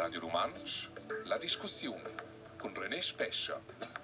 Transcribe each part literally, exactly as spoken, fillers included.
Radio Romansch, la discussione con René Spescia.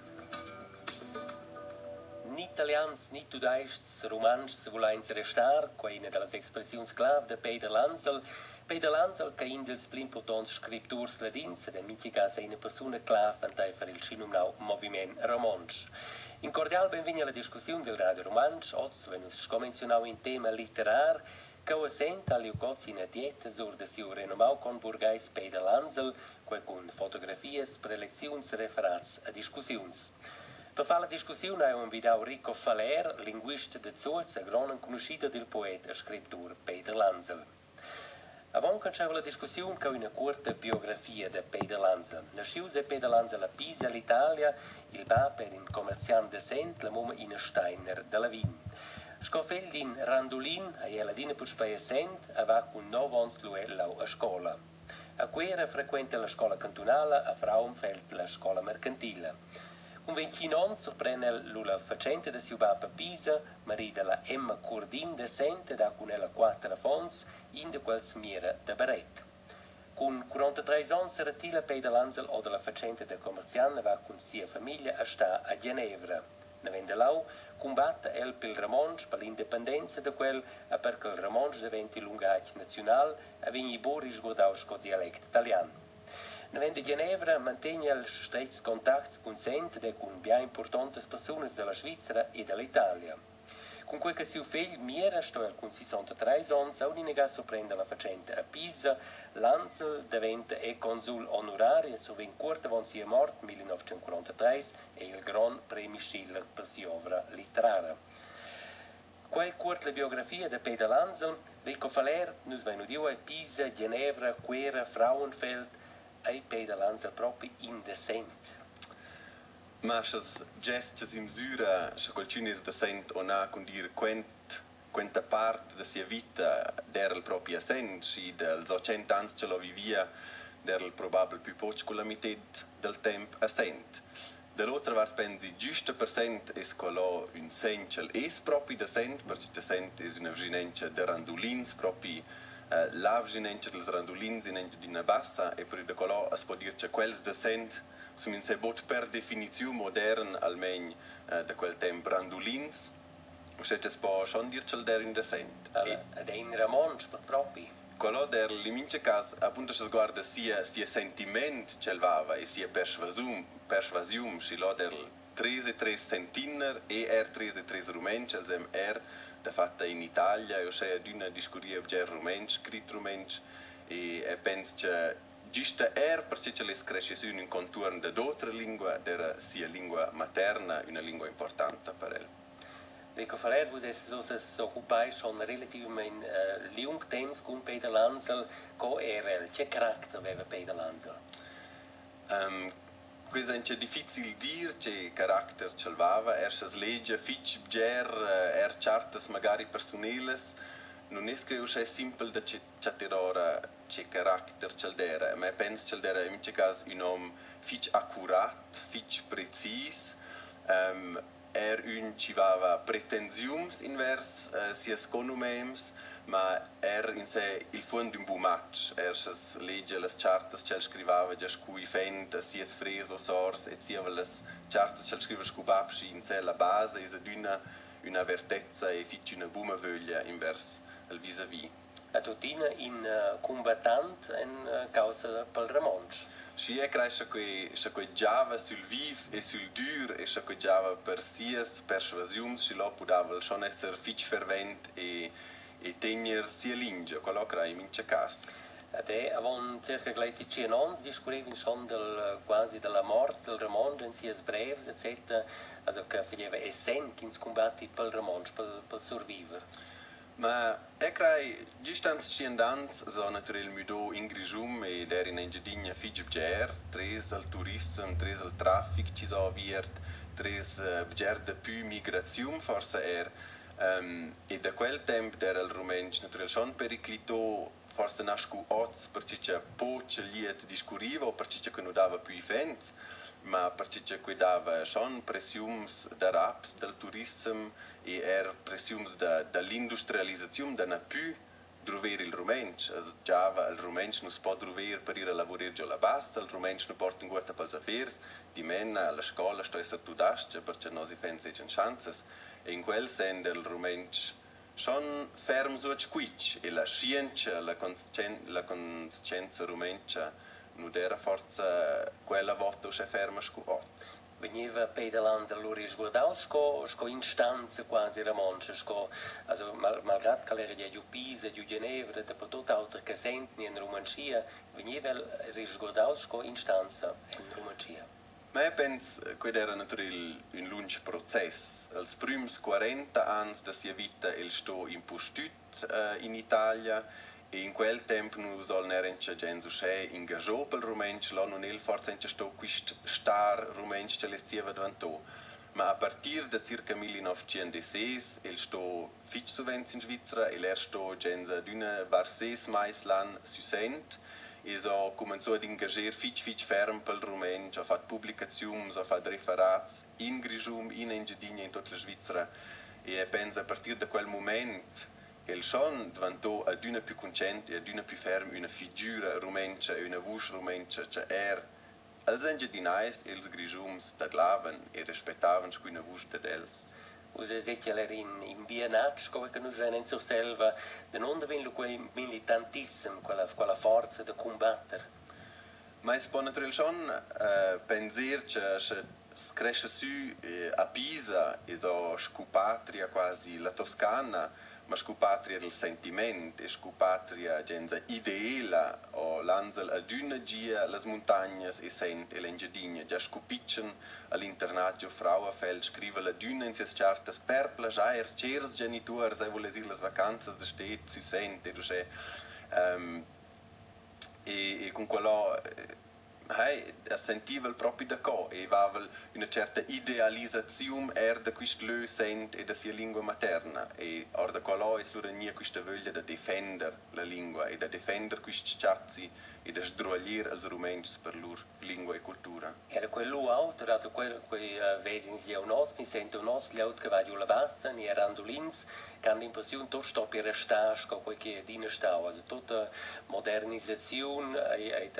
Ni italians ni tudaists romansch vulains restar, qua una delle espressioni clave de Peter Lanzel. Peter Lanzel, che in dels pli importants scripturs ladins, ed in minchi casa una persona clave antai per il cinumnau moviment romansch. In cordial benveni alla discussione del Radio Romansch, oz, wenn us scomensionau in tema literar, che ho sent all'io cozzi in dieta sur de siu renomau con burgais Peter Lanzel, qua con fotografies, preleziuns, referats a discussiuns. Per fare la discussione ho invitato Rico Faller, linguista de Zurza, gran conosciuto del poeta e scrittore Peter Lanzel. Avant cominciare la discussione con una corta biografia di Peter Lanzel. Nasciuse Peter Lanzel a Pisa, l'Italia, il papà era un commerciante decente, la mamma in Steiner della Wien. Scoffel din Randolin, a ella dina per spia sent, aveva con nove anni luellau a scuola. A quera frequenta la scuola cantonale, a Frauenfeld la scuola mercantile. Un ventun anni sorprende la facente da suo papà a Pisa, marita la Emma Cordin decente da con ella quattro fons, in de quels mira da Barret. Con quarantatré anni si ritira Peter Lanzel o della facente del commerciante va con sia famiglia a sta a Ginevra. Navende lau, combatte el per il Romansch per l'indipendenza da quel a perché il Romansch diventi lungaggio nazionale e vigni boris guardaus con dialetto italiano. Navende Ginevra mantiene il stretti contatti con sente e con bien importanti persone della Svizzera e dell'Italia. Con quel che suo figlio Miera, sto con sessantatré anni, Saudinega sorprende la facente a Pisa, Lanzel diventa e consul onorario, sovven corta von sia morte, millenovecentoquarantatré, e il Gran Premio Schiller per sia opera letteraria. Qual corta la biografia di Peter Lanzel, Rico Faller, nos vengono dio a Pisa, Ginevra, Quera, Frauenfeld, e Peter Lanzel proprio indecente. Ma schas gestes in misura, scha qualcunis decent o na con dir quent quenta part de sia vita der il proprio assent, si del cent ans ce lo vivia der il probabel più poc con la mitet del temp assent. Dall'altra part pensi giusto percent es quello un sencel es proprio decent, perché decent es una vginencia de randolins proprio Uh, la vginencia dels randolins in ente d'ina bassa e per de quello es può dir che quels decent sono in sebot per definizione modern almeno uh, de quel temp randolins se es può schon dir che der in decent e ed è in Romansch proprio quello der in mince cas appunto se guarda sia sia sentiment che vava e sia persuasium persuasium si lo der tredici tre centiner e er tredici tre rumench als em er da fatta in Italia io sei d'una discuria ger rumench scrit rumench e e penso che giusta er perché ce les cresce su un contorno da d'altra lingua der sia lingua materna una lingua importante per el. Rico Faller, vous êtes occupé schon relativamente uh, lung temps con Peter Lanzel, co era il che carattere aveva Peter Lanzel? Um, Questo è difficile dire che carattere ce l'aveva, er se legge fitch bger, er chartes magari personales, non è che è semplice da chatterora che carattere ce l'era, ma penso che l'era in questo caso un uomo fitch accurato, fitch preciso, um, er un ci aveva pretensiums invers uh, sia sconumems, ma er in sé il fondo un buon match. Er se legge le chartes che scriveva già scui fent, sia freso sors, e sia le chartes che scriveva scubapsci in sé la base, è una, una vertezza e fitch una buona voglia invers il vis-à-vis. A tutina in uh, combattant in uh, causa pel Romansch. Si è cresce che che giava sul viv e sul dur e che giava per sias persuasiums, si lo poteva schon essere fitch fervent e e tenere sia linge, quello che in mince cas. Ed è, avon circa gledici anni, discorrevi schon del, quasi della morte del Romansch in sias breves, eccetera, also che faceva essent in scombatti pel Romansch, pel, pel survivor. Ma e crai, giustans sciendans, so naturel mudo in Grigium e der in Engiadinha fitch bger, tres al turism, tres al traffic, ci so viert, tres uh, bger de più migrazium, forse er, Um, e da quel tempo era il rumensch naturalmente schon periclito forse nascu oz perché c'è poche liet discurriva o perché che non dava più events ma perché che dava schon pressiums da raps del turism e er pressiums da dall'industrializzazione da na più drover il rumensch, also Java il rumensch non si può drover per ir a lavorare già la bassa, il rumensch non porta un guarda pels affairs, di mena alla scuola sto essere tu dasce perché non si fanno sei chances e in quel senso il rumensch schon ferm so squitch e la scienza, la conscienza, la conscienza rumencha non era forza quella volta che ferma scuot. Veniva pedalando allora sguardavo sco sco instanze quasi ramonce sco also mal malgrad che era di Pisa di Ginevra da tutto altro che senti in Romania veniva risguardavo sco instanza in Romania. Ma io penso che era naturalmente un lungo processo. Als primi quaranta anni della sua vita il sto impostut uh, in Italia e in quel tempo non sono erano gente che ingaggiò per il rumensch, là non è forse sto questo star rumensch che le stiava davanti. Ma a partire da circa millenovecentocentasei il sto fitch sovente in Svizzera e l'er sto gente d'una varses mais lan susent e so cominciò ad ingaggiare fitch fitch ferm per il rumensch, ha fatto pubblicazioni, ha fatto referati in Grigium, in Engiadina, in tutta la Svizzera e penso a partire da quel momento il schon diventò ad una più consciente e ad una più ferma una figura rumencha e una voce rumencha che era als Engiadinais e els Grigiums taglaven e rispettaven quella voce d'els. Usa secchia l'era in, in Biennat, come che noi in so selva, da non diventa quel militantissimo, quella, quella forza da combattere. Ma es può naturalmente schon uh, pensare che se cresce su eh, a Pisa e so scupatria quasi la Toscana, ma scupatria del sentimento, e scupatria genza ideale, o lanzal ad una gia las montagne e sent e l'engiadina, già scupicen all'internatio Frauenfeld, scrive la d'una in ses chartas per plagiare, cers genitors e voles ir las vacanzas de stet su sent, e duce, um, e, e con quello hey, sentiva proprio da co e aveva una certa idealizzazione er da questo lui sent e da sua lingua materna e or da quello è slura nia questa voglia da difendere la lingua e da difendere questi cazzi e da sdrogliere als rumens per loro lingua e cultura. Era quello altro, also quel quei uh, vesins ja nos, ni sento nos gli aut che va giù la bassa, ni erandolins, che hanno l'impressione tutto sto per restare, con quel che dina stau, also tutta modernizzazione e, e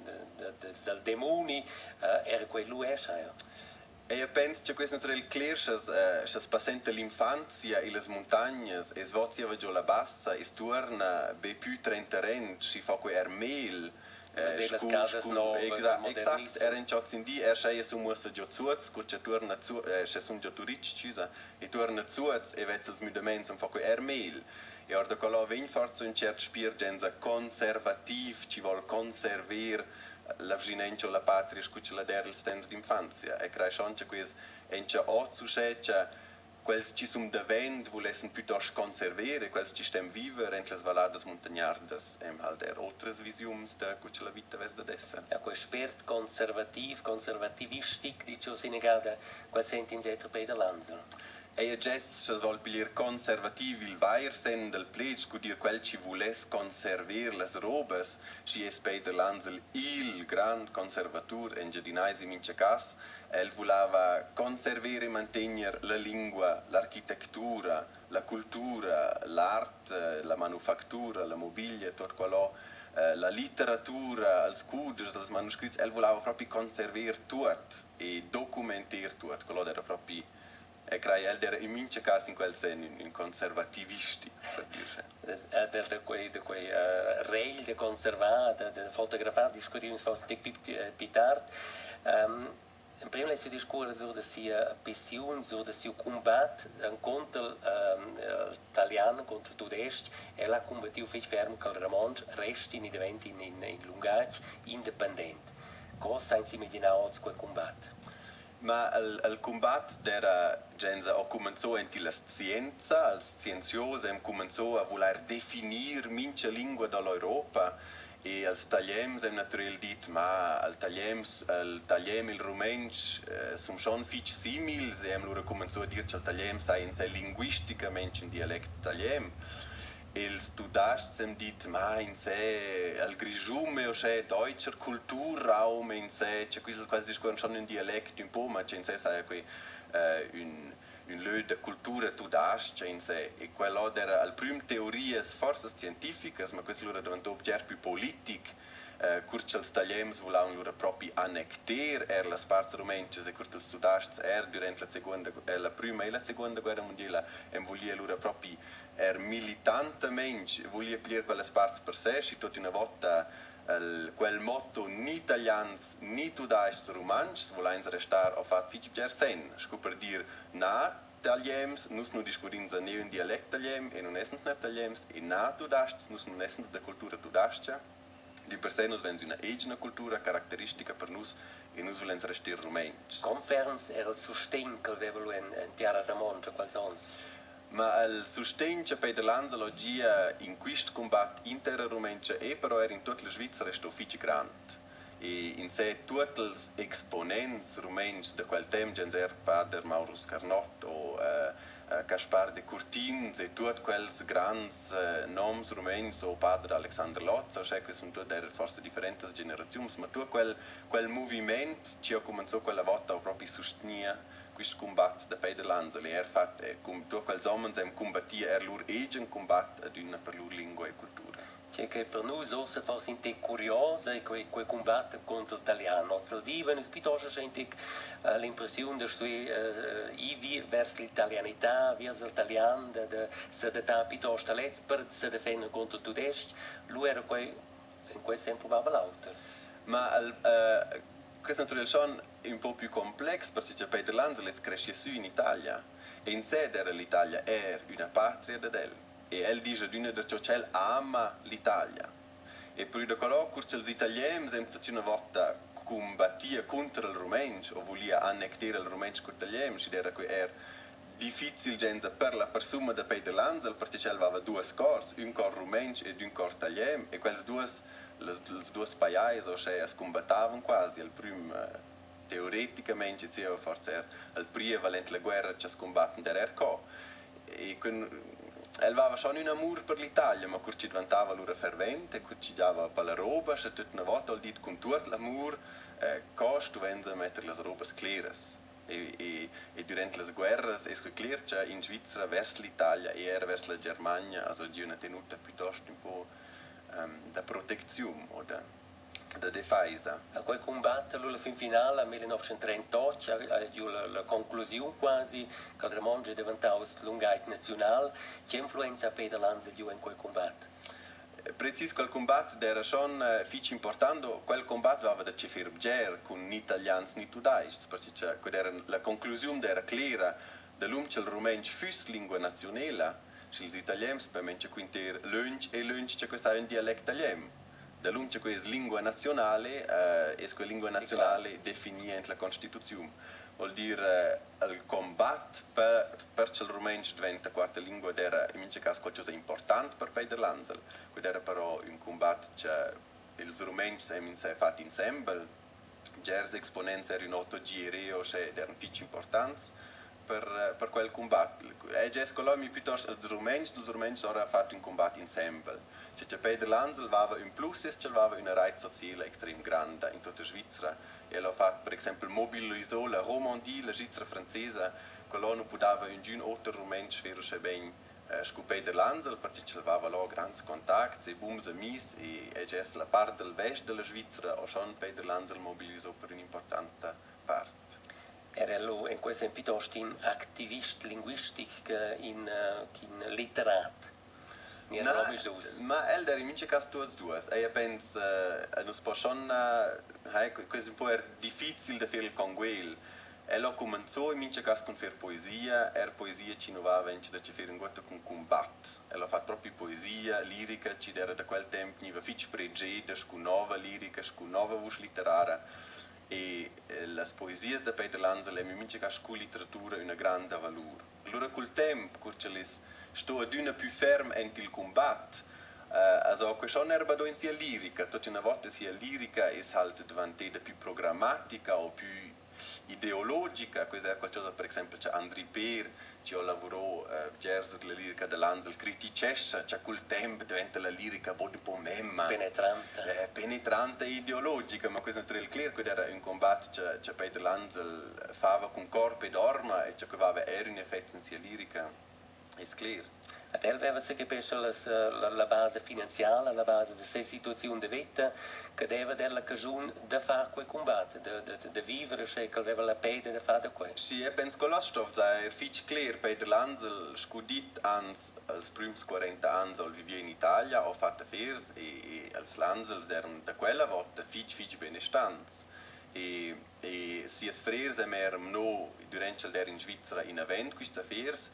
del demoni uh, era quello è ja. E io penso che questo è il chiaro che si passa l'infanzia e le montagne e svolge giù la bassa e torna be più trentaren si fa quel ermel eh, scu, scu, esatto era in ciò in di er sei su musta giù zuz che torna zu eh, sono giù turici scusa e torna zuz e vezzo il mudamento fa quel ermel e ora da quello vem forza un certo spirito conservativ ci vuol conservare la vicinanza alla patria scuccia la der il stand d'infanzia e crea schon che quis encha o succecia quels ci sum de vent volesen piuttosto conservare quels ci stem vivere en las valadas montagnardas em halt er otras visiums da cuccia la vita ves da dessa ja quel spirit conservativ conservativistic dicio Senegal quel senti in zetro bei der Landsel. E gest se vol piglier conservativ il vair sen del plec cu dir quel ci vules conserver las robes ci es Peter Lanzel il grand conservatur en Giardinais in cas el volava conservere e mantenere la lingua, l'architettura, la cultura, l'arte, la manufactura, la mobilia, tutto quello la letteratura, els cuders, els manuscrits, el volava proprio conservare tutto e documentare tutto, quello era proprio e crea el era in mince caso in quel sen un conservativisti per dire da da quei da quei rail de conservata da fotografar discutiamo fast tic pitart um in prima lessi discorre so da sia passion so da sia combat en contro italiano contro tudest e la combattiu fech ferm cal Ramon resti in diventi in in lungac independent cosa insieme di naoz quel combat. Ma il, il combatto era genza o cominciò in la scienza, il scienzioso em cominciò a voler definire mince lingua dall'Europa e als tagliems em naturel dit ma al tagliems al tagliem il rumensch eh, sum schon fich simils em lura cominciò a dir che al tagliem sai in sei linguisticamente in dialect tagliem il studasts em dit ma in se al Grigiume o c'è deutscher Kulturraum in se c'è qui quasi schon un dialect un po' ma c'è in se sai qui uh, un un lö de cultura tudascia in sé e quello era al prim teorias forse scientificas ma questo lura diventò già più politic uh, curcels tagliems volavano lura propri annecter er las parts romences e curcels tudascs er durante la seconda eh, la prima e la seconda guerra mondiale e volia lura propri er militantemente volia pigliare quelle parts per sé e tutta una volta El, quel motto ni italians ni tudaists romans volains restar o fat fich pier sen sco per dir na taliems nus nu discutins ne un dialect taliem e non essens net taliems e na tudaists nus non essens de cultura tudastia di per se nus vens una egna cultura caratteristica per nus e nus volens restir romans Conferms era il sostegno che aveva in, in terra da monte quals ons. Ma il sostegno che Peter Lanzalogia in questo combatto interrumenche e però era in tutta la Svizzera è ufficio grande. E in sé tutti gli esponenti rumeni di quel tempo, come padre Maurus Carnot o uh, uh, Gaspar de Curtins e tutti quei grandi uh, nomi rumeni o padre Alexander Lotzer, cioè che sono tutte forse differenti generazioni, ma tutto quel, quel movimento che ha cominciato quella volta proprio a sostenere questo combatto da Peter Lanzal e er fatto eh, com tu quels homens hem combattia er lur egen combat ad una per lur lingua e cultura. C'è che per noi sono forse un po' curioso e quel, quel combatto contro l'italiano. Ci dicono piuttosto gente uh, l'impressione di uh, ivi verso l'italianità, verso l'italiano, de se da ta piuttosto let's per se difendere contro il tedesco. Lui era quel in quel senso probabile altro. Ma uh, questo naturalmente è un po' più complesso perché Peter Lanzal è cresciuto in Italia e in sé l'Italia è una patria di lui e lui dice che lui ama l'Italia e per quello che gli italiani sempre una volta combattia contro il rumeno o voleva annectare il rumeno contro gli italiani ed era che era difficile per la persona di Peter Lanzal perché aveva due corsi, un cor rumeno e un cor italiano e quels due les, les due paesi cioè combattavano quasi al primo teoreticamente diceva forse era il primo valente la guerra che combattono da erco e con elle aveva schon un amore per l'Italia ma quando ci diventava l'ora fervente quando ci dava per la roba e tutta una volta ho detto con tutto l'amore eh, costo vengono a mettere le robe chiare e, e, e durante le guerre è chiaro che in Svizzera verso l'Italia e era verso la Germania also di una tenuta piuttosto un po' um, da protezione o da, da difesa. A quel combatto alla fin finale, nel millenovecentotrentotto, la, la conclusione quasi, che il Ramonge è diventato l'unità nazionale, che influenza Peter Lanzal in quel combatto? Precis quel combatto era schon uh, fici importante, quel combatto aveva da cefer bger con ni italians ni tudais, perché era, la conclusione era chiara, dall'um che il rumeno fosse lingua nazionale, che gli italiani per me quinter lunch e lunch che questo è un dialetto italiano. Dall'um che questa lingua nazionale uh, è quella lingua nazionale definita nella Costituzione. Vuol dire uh, il combatto per, per il rumeno diventa quarta lingua era in questo caso qualcosa di importante per Peter Lanzal. Questo era però un combatto che i rumeni hanno fatto insieme. Gli esponenti erano otto giri, cioè erano molto importanti per, per quel combatto. E già scolami piuttosto i rumeni, i rumeni hanno fatto un combatto insieme. Cioè Peter Lanzal aveva un plus e aveva una rete sociale estremamente grande in tutta la Svizzera. E ha fatto, per esempio, mobilisò la Romandie, la Svizzera francese, quello non poteva un giorno altro rumeno fare bene eh, con Peter Lanzal, perché aveva là grandi contatti, e buoni amici, e già la parte del vest della Svizzera, o schon Peter Lanzal mobilisò per un'importante parte. Era lui in questo piuttosto un attivista linguistico, in, in letterato. No, ma el der in mince cas tutti due. E io penso, uh, non si può schon, uh, questo è un po' difficile da fare con quel. E lo cominciò in mince cas con fare poesia, era poesia che non aveva da fare un guardo con combatto. E lo fa proprio poesia, lirica, ci era da quel tempo, non aveva fitch pregede, con nuova lirica, con nuova voce letteraria. E eh, le poesie di Peter Lanzal in mince cas con letteratura una grande valore. Allora col tempo, curce les sto ad una più ferma ent il combatto, uh, also questo non era in sia lirica, tutta una volta sia lirica è halt diventata più programmatica o più ideologica, questo è qualcosa per esempio c'è Andri Per, che ha lavorato eh, già sulla lirica dell'Ansel, criticessa, c'è quel tempo diventa la lirica un po' memma, penetrante, eh, penetrante e ideologica, ma questo è il clear, che era un combatto che, che Peter Lansel fava con corpo ed orma e che aveva era in effetti in sia lirica, è clear. ad el aveva se capisce la, la, la base finanziaria, la base della situazione di vita, che deve della cagione di fare quel combatto, di vivere, cioè che aveva la pede di fare questo. Sì, e penso che l'Ostov è fitch clear, Peter Lansel scudit ans als prims quaranta anni al vivere in Italia, ha fatto affairs e, e als Lansels erano da quella volta fitch fitch benestanti. E, e si es frers erano no durante il in Svizzera in avent questi affairs.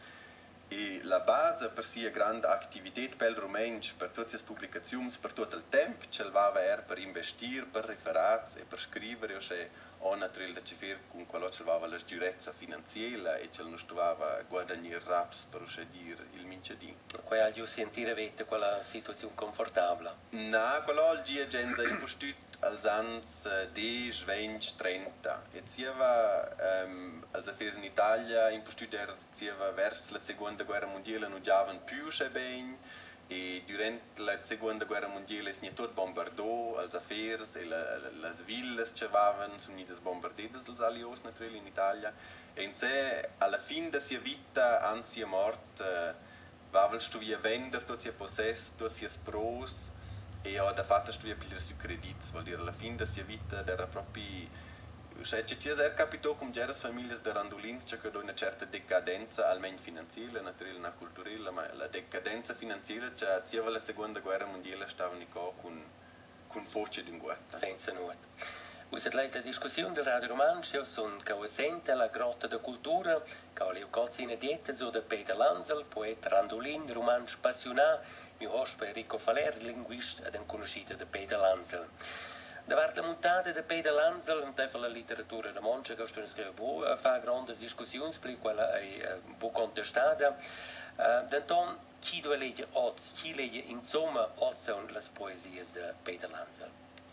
E la base per sia grande attività per il romanzo, per tutte le pubblicazioni, per tutto il tempo che aveva era per investire, per riferarsi e per scrivere, cioè ho naturalmente da fare con quello che aveva la sicurezza finanziaria e che non stava a guadagnare raps per uscire il mincedino. Poi al giù sentire vete quella situazione confortabile. No, quello al gia gente è impostato als anni dieci, venti, trenta. E zieva, um, als affairs in Italia, impostato era zieva verso la seconda guerra mondiale non giavan più se bene. E durante la seconda guerra mondiale si è tutto bombardato, als affairs e la, la, le villas che avevano sono state bombardate dagli alleati naturalmente in Italia. E in sé, alla fine della sua vita, anzi è morta, aveva studiato a vendere tutti i possessi, tutti i pros, e ha fatto studiare per i suoi crediti, vuol dire alla fine della sua vita era proprio. Cioè, ci è capitato come già le famiglie di Randolins che hanno una certa decadenza, almeno finanziaria, naturalmente non culturale, ma la decadenza finanziaria, cioè, sia la seconda guerra mondiale stavano qua con, con voce di un guarda. Senza nulla. Usat lei la discussione del Radio Romancio sono che sente la grotta da cultura, che ha le cozzine diete su da Peter Lansel, poeta Randolin, romanzo spassionato, mio ospite Enrico Faler, linguista ed un conosciuto di Peter Lansel. Davanti la montata di Peter Lansel, non fa la letteratura romancia, che sto scrivendo, a fare grandi discussioni, per quella è un po' contestata. D'anton, chi deve leggere oggi, chi legge insomma oggi sono le poesie di Peter Lansel?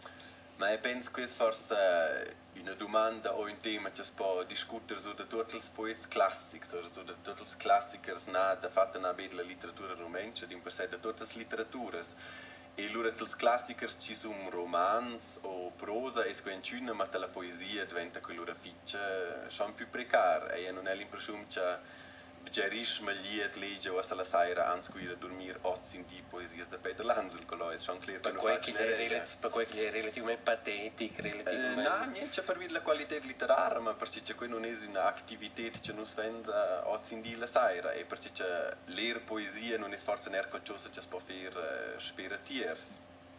Ma io penso che questa forse una domanda o un tema che si può discutere su tutti i poeti classici, su tutti i classici nati, fatti nella letteratura romancia, in per sé di tutte le letterature. E allora i classici ci sono romanzi o prosa e squanciuna, ma la poesia diventa quella ficcia sono più precaria. E non è l'impressione che Gerisch Magliet legge o a la sera anzi qui a dormire otto in di poesie da Peter Lansel, quello è schon clear. Per quel che è relativamente patetico, relativamente... Uh, no, niente per la qualità letteraria, ma perché qui non è un'attività che non si fa otto in di la sera e perché leggere poesia non è forse neanche qualcosa che si può fare uh, speratiers.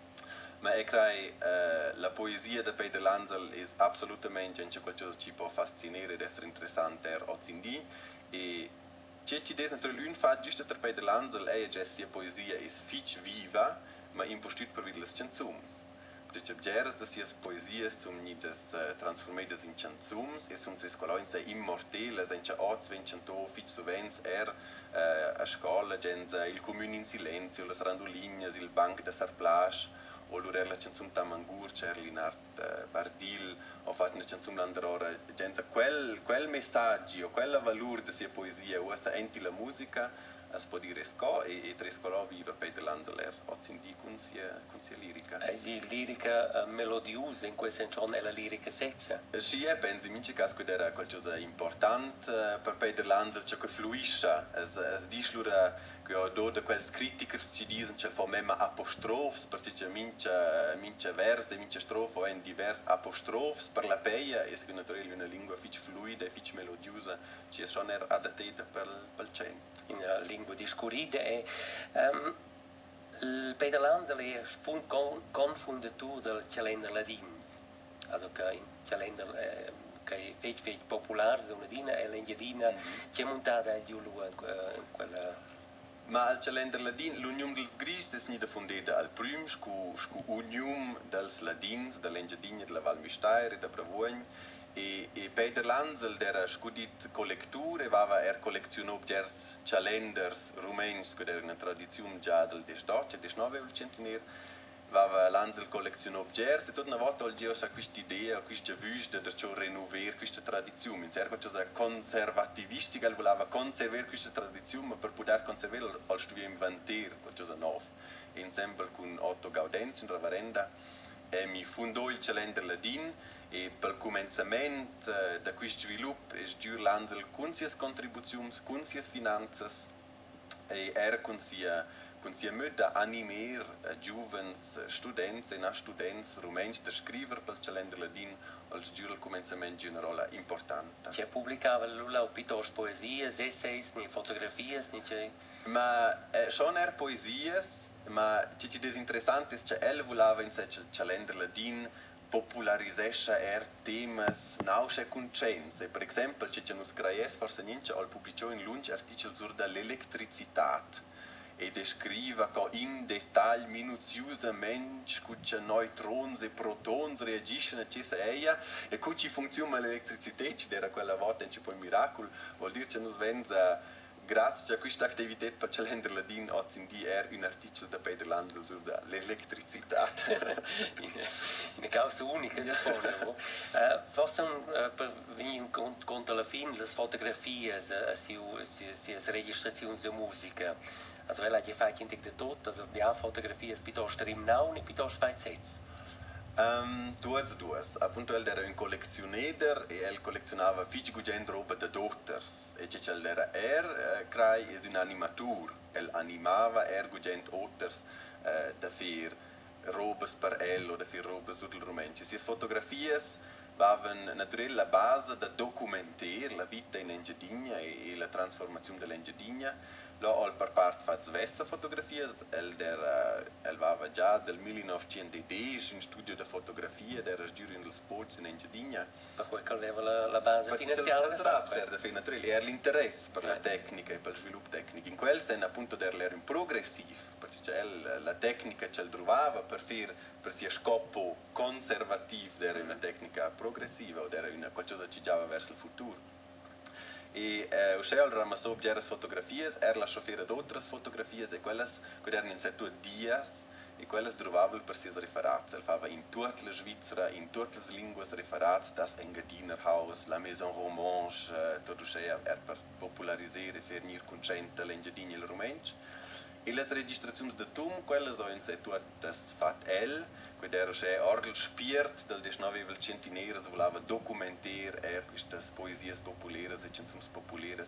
Ma è che uh, la poesia di Peter Lansel è assolutamente qualcosa che ci può fascinare ed essere interessante per otto in di e c'è ci des naturalmente un fatto giusto per Peter Lansel è che la poesia è fitch viva, ma impostato per le canzoni. Perché giers da sia poesie sono uh, trasformate in canzoni e sono tre scolone immortali, senza oggi vengono fitch sovens er uh, a scuola, genza il comune in silenzio, le randoline, il banco da Sarplage, o l'ora la canzone Tamangur, c'è Linart uh, Bardil, ho fatto una canzone l'androra, genza quel, quel messaggio, quella valore della poesia, o sta enti la musica, si può dire sco e, e tre scolò viva Peter Lanzeler, ozzindi con sia, con sia lirica. È di lirica uh, melodiosa, in questo senso è la lirica sezza? Sì, e penso in questo caso che era qualcosa di importante uh, per Peter Lansel, cioè che fluisce, es dice loro che ho dato quelle critiche che ci dicono che fa meno apostrofs, perché c'è mince, mince versi, mince strofe o in diversi apostrofs per la peia, e che naturalmente una lingua fic fluida e fic melodiosa, ci è schon adattata per, per il cento. In una lingua discorrida e um, il Peter Lansel è un confondatore del calendar ladino, also che il calendar eh, che è fece fece popolare da una dina e l'engiadina mm-hmm. che è montata al giulù in quella. Ma il calendar ladin, l'Unium dels Gris è stata fondata al primo con l'Unium dels Ladins, dell'Engiadina della Val Mistair e da Bravogn. E, e Peter Lansel era scudit collecture, aveva er collezionato gers calendars rumens, che era una tradizione già del diciotto e diciannove centenario, Vava Lanzel colleziona oggetti e tutta una volta oggi ho questa idea, questa vista di ciò rinnovare questa tradizione. È qualcosa conservativistica, che voleva conservare questa tradizione per poter conservarla, al studio inventare qualcosa di nuovo. E insieme con Otto Gaudenz in Ravarenda e mi fondò il calendar ladin e per il cominciamento di questo sviluppo è giù Lanzel con le sue contribuzioni, con le sue finanze e era con sia con sia möda animer uh, giovens students e na students rumens de scriver per il calendar ladin als giù al cominciamento una rola importante. C'è pubblicava l'ula piuttosto poesie, essays, ni fotografie, ni c'è... Ma eh, schon er poesies, ma ci ci desinteressante è che el voleva in se il calendar ladin popularisesce er temas nausce conscienze. Per esempio, ci ci nus creies forse niente al pubblicò in lunch articoli sur l'elettricità e descrive in dettaglio minuziosamente come neutroni e protoni reagiscono a ciò che e come funziona l'elettricità, che era quella volta un po' un miracolo, vuol dire che noi vengono, grazie a questa attività per il calendar ladin, oggi è un articolo da Peter Lanzel sull'elettricità. Una causa unica, suppongo. uh, forse uh, per venire conto alla fine, le fotografie, le registrazioni di musica. Also, weil er gefällt in der Tod, also die Fotografie ist piuttosto rimnauni, piuttosto weit setz. Um, duas duas. Appunto, ele era un collezionator e ele collezionava fici gugent roba de dotters. E che ele era er, uh, crai, es un animatur. El animava er gugent otters uh, da fir robes per el o da fir robes sul rumenci. Si fotografies vaven naturell la base da documentar la vita in Engiadina e, e la trasformazione dell'Engiadina. Lo al per part faz vessa fotografies, el der uh, el vava già del millenovecentodieci in studio di fotografia, der giuri in sports in Engiadina. Per cui aveva la, la base finanziaria del Rapser, da naturell era l'interesse per la tecnica e per il sviluppo tecnico. In quel senso appunto der era un progressivo, perché el, la tecnica ce la trovava per fare per sia scopo conservativo, era una tecnica progressiva o era una qualcosa che già verso il futuro. E eh, o scel ramassò geras fotografies, er lasciò fare otras fotografies e quelles che erano in setto dias e quelles trovavano per sia riferati. El fava in tutte le Svizzera, in tutte le lingue riferati, das Engadiner Haus, la Maison Romanche, eh, tutto ciò er per popolarizzare e fare conoscente l'Engadina e il Romanche. E le registrazioni di Tum, quelle sono in setto das fat el, quid era che orgel spiert del diciannove centinaires voleva documentare er queste poesie popolare e canzoni popolare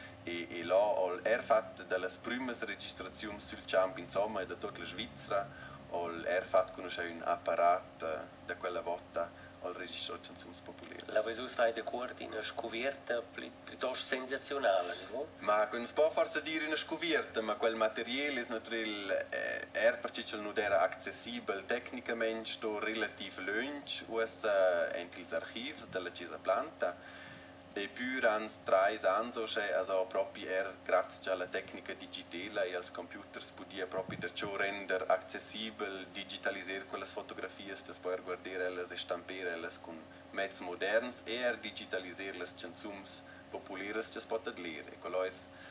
e e là ol er fat delle prime registrazioni sul campo insomma e da tutta la Svizzera ol er fat conoscere un apparato da quella volta al registrare canzoni popolari. La Vesus fai da corte in una scoperta piuttosto sensazionale, no? Ma non si può forse dire una scoperta, ma quel materiale è naturalmente eh, er perché non era accessibile tecnicamente, sto relativ lunch, usa uh, entils archivs della Chiesa Planta. E più ans tre anni, also proprio er grazie alla tecnica digitale e als computers podia proprio da ciò rendere accessibile, digitalizzare quelle fotografie, da poter guardare e stampare con mezzi moderni e er digitalizzare le canzoni popolari che si possono leggere. E quello è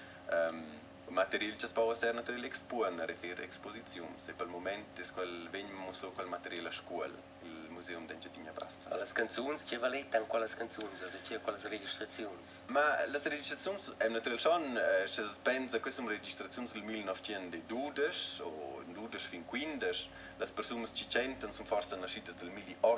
um, materiale che si può essere naturalmente esponere per esposizioni. E per il momento è quel veniamo su quel materiale a scuola. Museum d'Engiadina Bassa. Alle canzoni, che valete quelle canzoni, also che quelle registrazioni? Ma le registrazioni, è naturalmente schon, eh, se si pensa che sono registrazioni del millenovecentododici o dodici fin quindici, le persone che cantano sono forse nascite del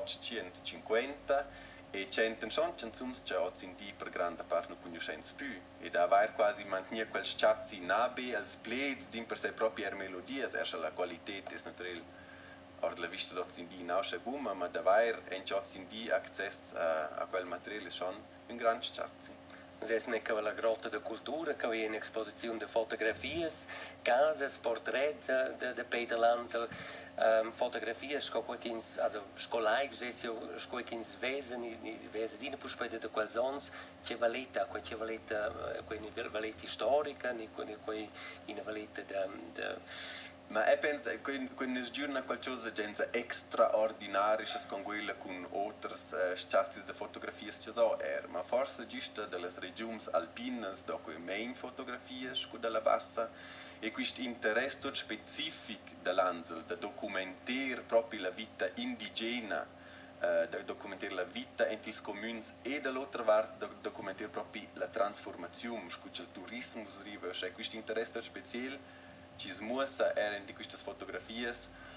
milleottocentocinquanta e cantano schon canzoni che oggi per grande parte non conoscono più. E da aver quasi mantenuto quel schatzi nabe, als plez, di per sé proprie melodie, erst la qualità è naturalmente or la vista d'Ozzindi nasce buma, ma davvero è Ozzindi accesso a, a quel materiale schon un gran schatzi. Es ist nicht la grotta de cultura, che è un'esposizione di fotografie, case, porträts de, de Peter Lanzel, um, fotografie, scoquins, also scolai, gesessio, scoquins wesen, wesen dine pur später de quel sons, che valeta, che valeta, che valeta storica, ni quei in valeta de, de Ma io penso che quando si giorna qualcosa di straordinario con quella con altre scatti di fotografie che so er, ma forse giusto delle regioni alpine, dove main fotografie con della bassa e questo interesse specifico dell'Ansel, da documentare proprio la vita indigena, Uh, da documentare la vita in i comuni e dall'altra parte da documentare proprio la trasformazione, scusa il turismo arriva, cioè questo interesse speciale ci smuossa era in queste fotografie,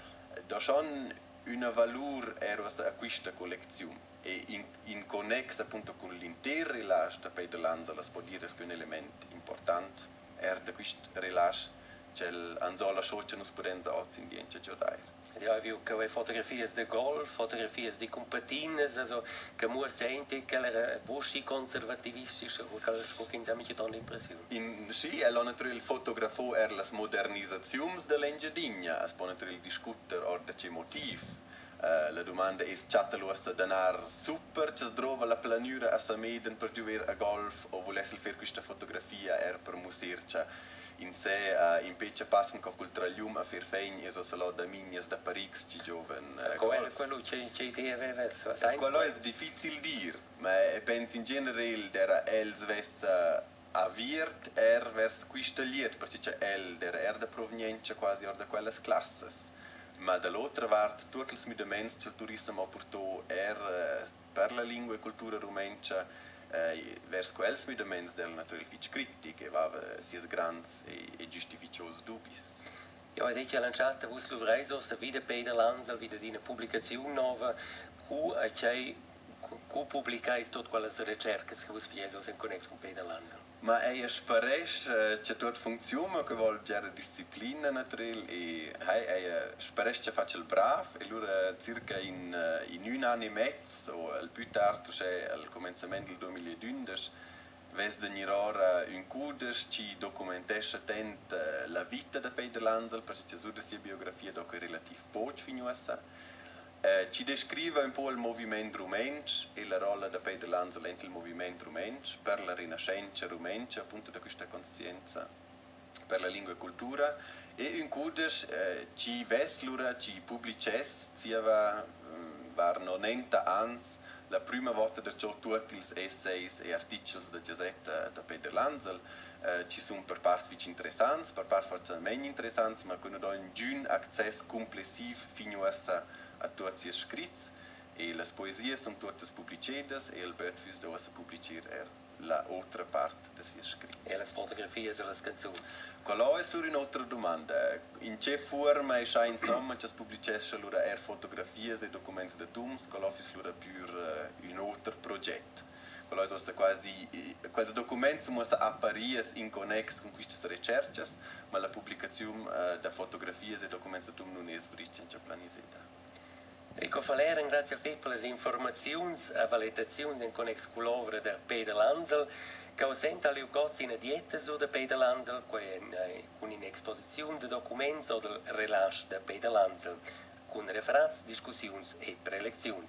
da schon una valore era a questa collezione e in, in connesso appunto con l'intero relage da Peter Lanza, la può dire che un elemento importante era da questo relage che l'Anzola Schoce non spudenza oggi in diente giornale. Ja, ich habe Fotografien de Golf, Fotografien de Compatines, also che mu sente che era buschi conservativistisch, che sco che insieme ci danno l'impressione. In sì, è naturalmente fotografo er las modernizzazioni dell'Engiadina, es può naturalmente discutere or da che motiv. Uh, la domanda è chatta luossa danar super, ci trova la planura a Sameden per giovere a golf o volesse fare questa fotografia er per musircia. In sé, uh, in pece passano con quel traglium a far fein e so solo da minias da Parix ci gioven uh, quello quello c'è c'è idea verso quello è difficile dir ma penso in generale era els vessa aviert er vers quista liet perché c'è el der er da provenienza quasi or da quelle classes ma dall'altra parte tutti i midaments che il turismo ha portato er uh, per la lingua e cultura rumencia Uh, vers quels midaments del naturalmente critiche va sia grans e, e giustificiosi dubis. Ja, ich denke, lanciata vos luvreiso se vide Peter Lanza vide di una pubblicazione nuova cu a che cu pubblicais tot quelle ricerche che vos fieso in connesso con Peter Lanza. Ma è spares che tutto funziona che vuol dire disciplina naturale e hai è spares che faccia il brav e allora circa in in un anno e mezzo o al più tardi cioè al cominciamento del duemilaundici ves de nirora un cudes ci documentesce attent la vita da Peter Lanza perché c'è su questa biografia dopo relativ poco finuosa. Uh, ci descrive un po' il movimento rumensch e la rolla da Peter Lanza nel movimento rumensch per la rinascenza rumencha, appunto da questa coscienza per la lingua e cultura e in cudes uh, ci veslura, ci pubblices, ziava um, var novanta ans la prima volta da ciò tutti gli essays e articoli da Giazzetta da Peter Lanza uh, ci sono per parte vic interessanti, per parte forse meno interessanti, ma con un giun accesso complessivo finosa a tutti i scritti e le poesie sono tutte pubblicate e il Bertfus deve pubblicare er la altra parte dei scritti. E le fotografie e le canzoni. Quella è un'altra domanda. In che forma è già insomma che si pubblicesse allora er fotografie e documenti da Tums, quella è allora più uh, un altro progetto. Quello è quasi, questi documenti possono apparire in connesso con queste ricerche, ma la pubblicazione uh, da fotografie e documenti da Tums non è sbriccente planificata. Rico Falera, grazie a te per le informazioni e valutazioni in connesso con l'opera di Peter Lanza, che ho sentito alle cose in dieta su di Peter Lanza, con un'esposizione di documenti o del rilascio di Peter Lanza, con referati, discussioni e prelezioni.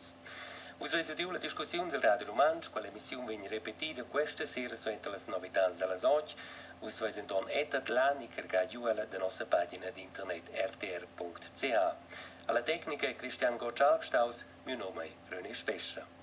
Us vedete la discussione del Radio Romansch, quella emissione viene ripetita questa sera su le novità della oggi. Us vedete on etat l'anni che raggiunge la nostra pagina di internet r t r punto c h. Alla tecnica è Cristian Gottschalk-Staus, mio nome è René Spescia.